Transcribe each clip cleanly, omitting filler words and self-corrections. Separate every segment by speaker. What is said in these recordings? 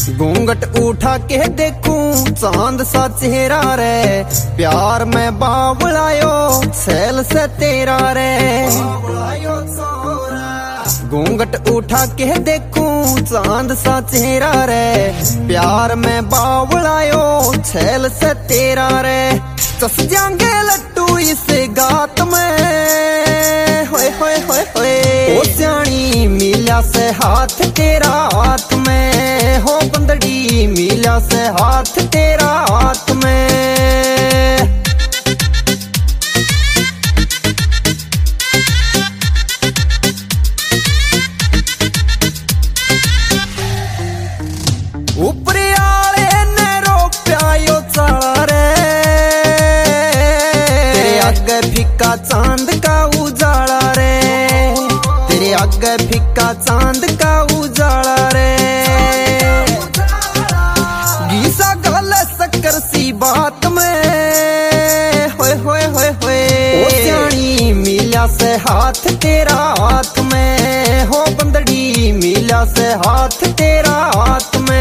Speaker 1: घूंघट उठा के देखूं चांद सा चेहरा रे, प्यार में बावलायो सैल से तेरा रे। घूंघट उठा के देखूं चांद सा चेहरा रे, प्यार में बावलायो सैल से तेरा रे। चस जाएंगे लट्टू इस गात में, होए होए होए होए। ओ जानी मिला से हाथ तेरा हाथ में, हो बंदड़ी मिला से हाथ तेरा हाथ में। ऊपर आले ने रोप्यायो चाला रे, तेरे आगे फिक्का चांद का उजाला रे, तेरे आगे फिक्का चांद का उजाला रे। गीसा गल शक्कर सी बात में, होए होए होए होए। ओ जानी मिला से हाथ तेरा हाथ में, हो बंदड़ी मिला से हाथ तेरा हाथ में।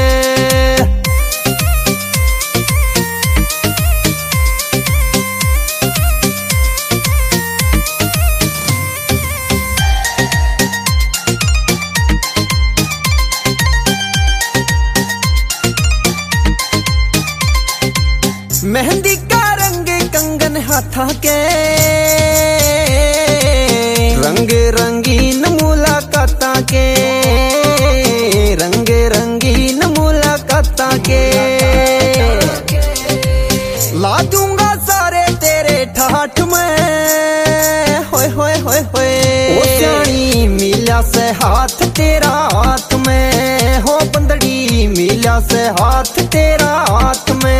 Speaker 1: मेहंदी का रंग कंगन हाथा के, रंग रंगीन मुलाकाता के, रंग रंगीन मुलाकाता के। ला दूंगा सारे तेरे ठाठ में, होए होए होए होए। ओ जानी मिला से हाथ तेरा हाथ में, हो बंदड़ी मिला से हाथ तेरा हाथ में।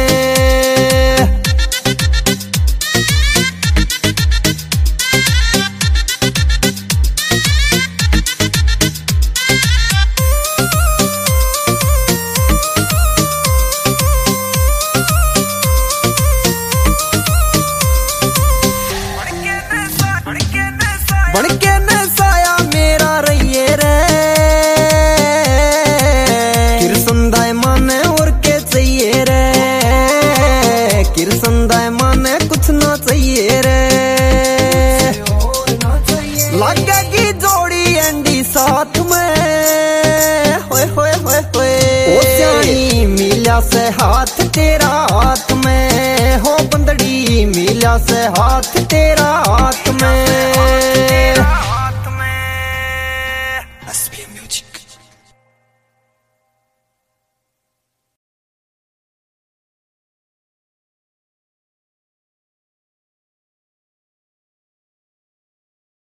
Speaker 1: बनके न साया मेरा रहिए रे, किरसंदाय माने और के चाहिए रे, किरसंदाय माने कुछ ना चाहिए रे। लगेगी जोड़ी एंडी साथ में, होए होए होए होए। ओ जानी मिला से हाथ तेरा हाथ में, हो बंदड़ी मिला से हाथ तेरा